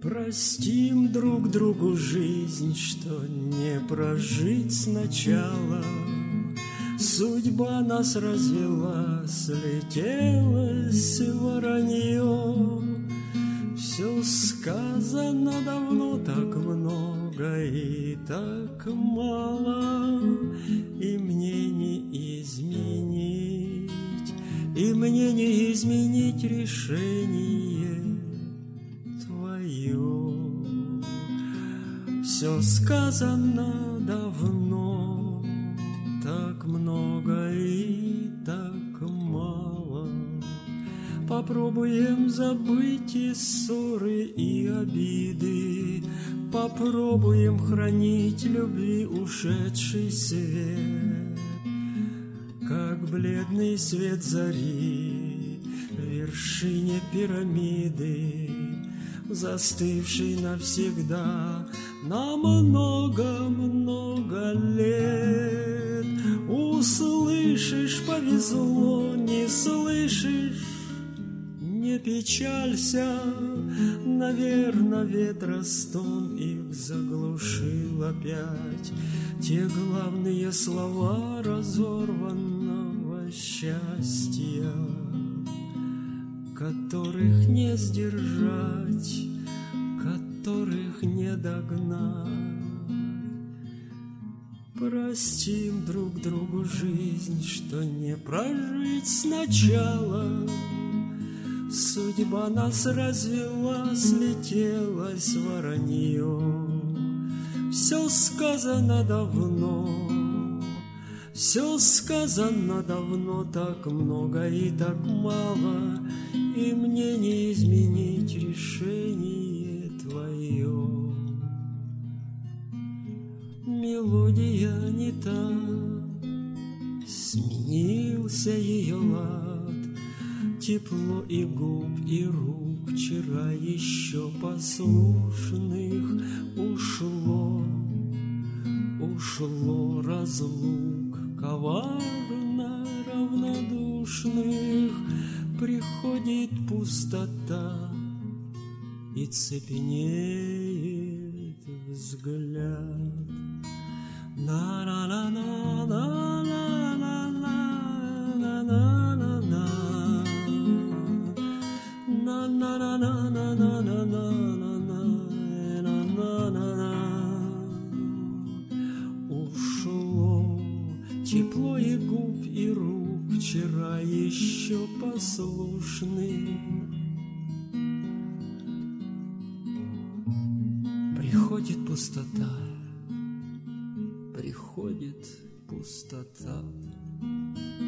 Простим друг другу жизнь, что не прожить сначала. Судьба нас развела, слетелось воронье. Все сказано давно, так много и так мало, и мне не изменить, и мне не изменить решение твое. Все сказано давно, так много и так мало. Попробуем забыть и ссоры, и обиды, попробуем хранить любви ушедший свет, как бледный свет зари в вершине пирамиды, застывший навсегда на много-много лет. Услышишь, повезло, не слышишь, не печалься, наверно, ветростон их заглушил опять. Те главные слова разорванного счастья, которых не сдержать, которых не догнать. Простим друг другу жизнь, что не прожить сначала. Судьба нас развела, слетелось воронье. Все сказано давно, все сказано давно, так много и так мало, и мне не изменить решение твое. Мелодия не та, сменился ее лад, тепло и губ, и рук вчера еще послушных ушло, ушло разлук коварно равнодушных. Приходит пустота и цепенеет взгляд. Ушло тепло и губ, и рук вчера еще послушных. Приходит пустота, приходит пустота.